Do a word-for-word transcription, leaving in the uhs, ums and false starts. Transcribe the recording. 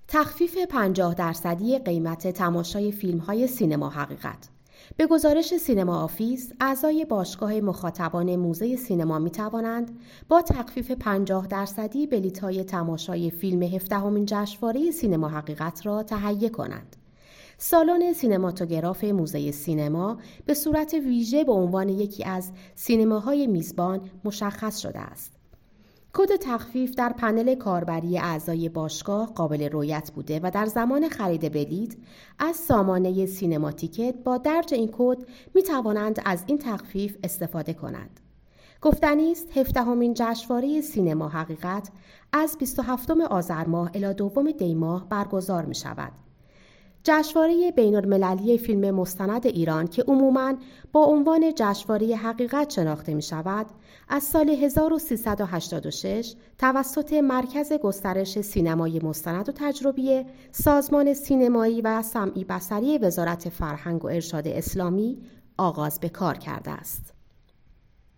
تخفیف پنجاه درصدی قیمت تماشای فیلم‌های سینما حقیقت. به گزارش سینما آفیس، اعضای باشگاه مخاطبان موزه سینما می توانند با تخفیف پنجاه درصدی بلیط‌های تماشای فیلم هفدهمین جشنواره سینما حقیقت را تهیه کنند. سالن سینماتوگراف موزه سینما به صورت ویژه به عنوان یکی از سینماهای میزبان مشخص شده است. کد تخفیف در پنل کاربری اعضای باشگاه قابل رؤیت بوده و در زمان خرید بلیط از سامانه سینما تیکت با درج این کد می توانند از این تخفیف استفاده کنند. گفتنی است هفدهمین جشنواره سینما حقیقت از بیست و هفتم آذر ماه الی دوم دی ماه برگزار می شود. جشنواره بین‌المللی فیلم مستند ایران که عموماً با عنوان جشنواره حقیقت شناخته می شود، از سال هزار و سیصد و هشتاد و شش توسط مرکز گسترش سینمای مستند و تجربی سازمان سینمایی و سمعی بصری وزارت فرهنگ و ارشاد اسلامی آغاز به کار کرده است.